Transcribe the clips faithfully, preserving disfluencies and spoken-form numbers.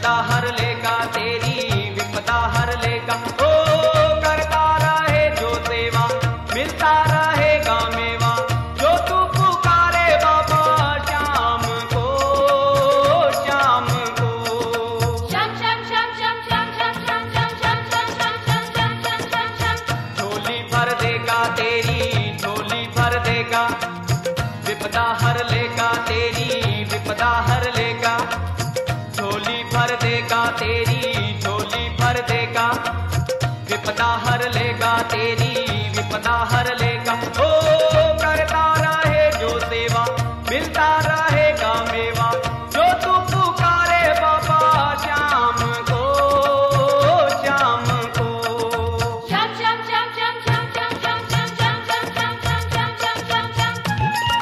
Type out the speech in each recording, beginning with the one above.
विपदा हर लेगा तेरी विपदा हर लेगा। ओ करता रहे जो सेवा मिलता रहेगा मेवा, जो तू पुकारे बाबा शाम को शाम को। श्याम श्याम श्याम श्याम श्याम श्याम श्याम श्याम श्याम श्याम श्याम श्याम श्याम श्याम श्याम। झोली भर देगा तेरी झोली भर देगा, विपदा हर लेगा तेरी विपदा हर लेगा। झोली भर देगा तेरी झोली भर देगा, विपदा हर लेगा तेरी विपदा हर लेगा। ओ करता रहे जो सेवा मिलता रहेगा मेवा, जो तू पुकारे बाबा शाम को शाम को। श्याम श्याम श्याम श्याम श्याम श्याम श्याम श्याम श्याम श्याम श्याम श्याम श्याम श्याम श्याम श्याम।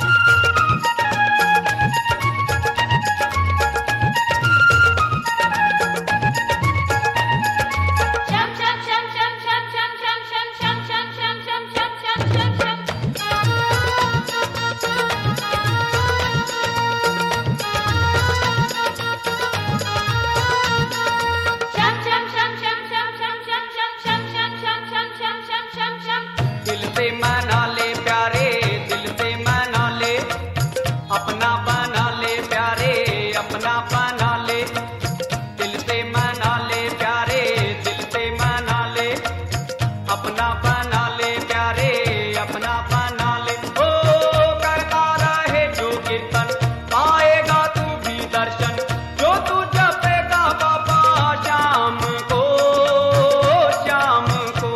दिल से मना ले प्यारे दिल से मना ले, अपना बना ले प्यारे अपना बना ले। दिल से मना ले प्यारे दिल से मना ले, अपना बना ले प्यारे अपना बना ले। ओ करता रहे जो कीर्तन पाएगा तू भी दर्शन, जो तू जपेगा बाबा शाम को शाम को।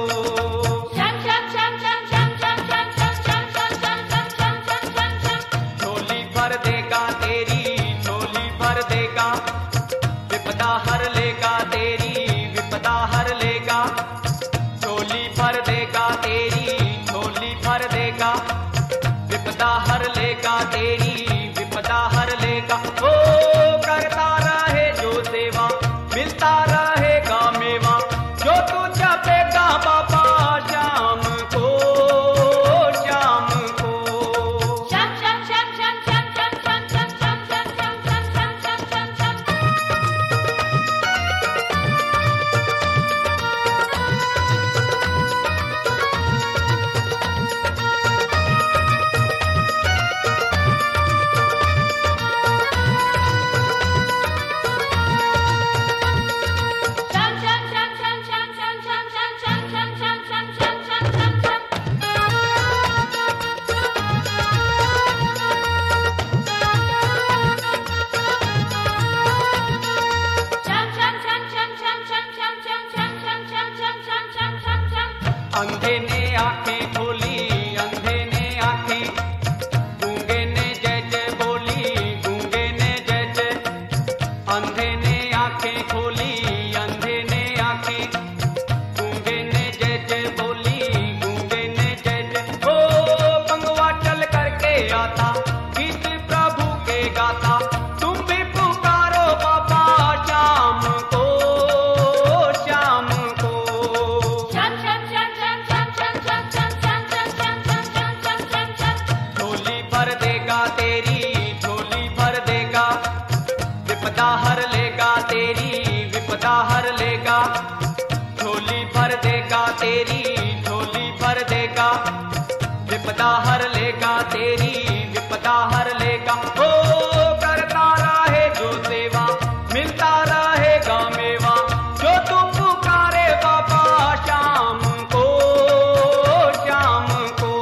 झोली भर देगा तेरी झोली भर देगा, विपदा हर लेगा तेरी विपदा हर लेगा। झोली भर देगा तेरी झोली भर देगा, विपदा हर लेगा तेरी विपदा हर लेगा। ओ करता रहे जो सेवा मिलता रहेगा मेवा, जो तू जपेगा बाबा शाम को शाम को। अंधे ने आंखें खोली अंधे ने आंखें, गूंगे ने जय जय बोली गूंगे ने जय जय। अंधे ने आंखें खोली अंधे ने आंखें, गूंगे ने जय जय बोली गूंगे ने जय जय। ओ गंगवा चल करके आता गीत प्रभु के गाता, तुम भी पुकारो बाबा शाम को शाम को। झोली भर देगा तेरी झोली भर देगा, विपदा हर लेगा तेरी विपदा हर लेगा। झोली भर देगा तेरी झोली भर देगा, विपदा हर लेगा तेरी विपदा हर लेगा। ओ करता रहे जो सेवा मिलता रहेगा मेवा, जो तू पुकारे बाबा शाम को शाम को।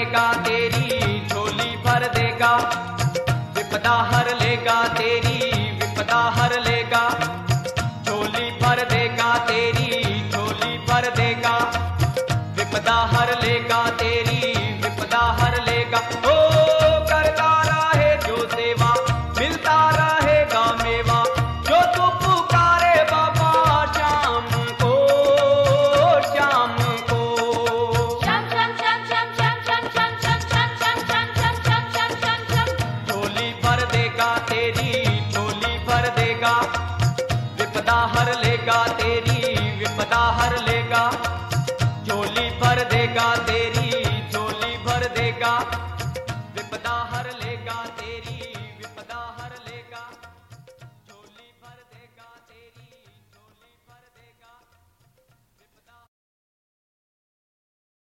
देगा तेरी झोली भर देगा, विपदा हर लेगा तेरी विपदा हर लेगा, झोली भर देगा तेरी झोली भर देगा, विपदा हर लेगा तेरी विपदा हर लेगा। ओ करता रहे जो सेवा मिलता रहेगा मेवा, जो तू पुकारे बाबा शाम को शाम को। Sham sham sham sham sham sham sham sham sham sham sham sham sham sham sham sham। झोली भर देगा तेरी झोली भर देगा, विपदा हर लेगा तेरी विपदा हर लेगा, झोली भर देगा तेरी झोली भर देगा, विपदा हर लेगा तेरी।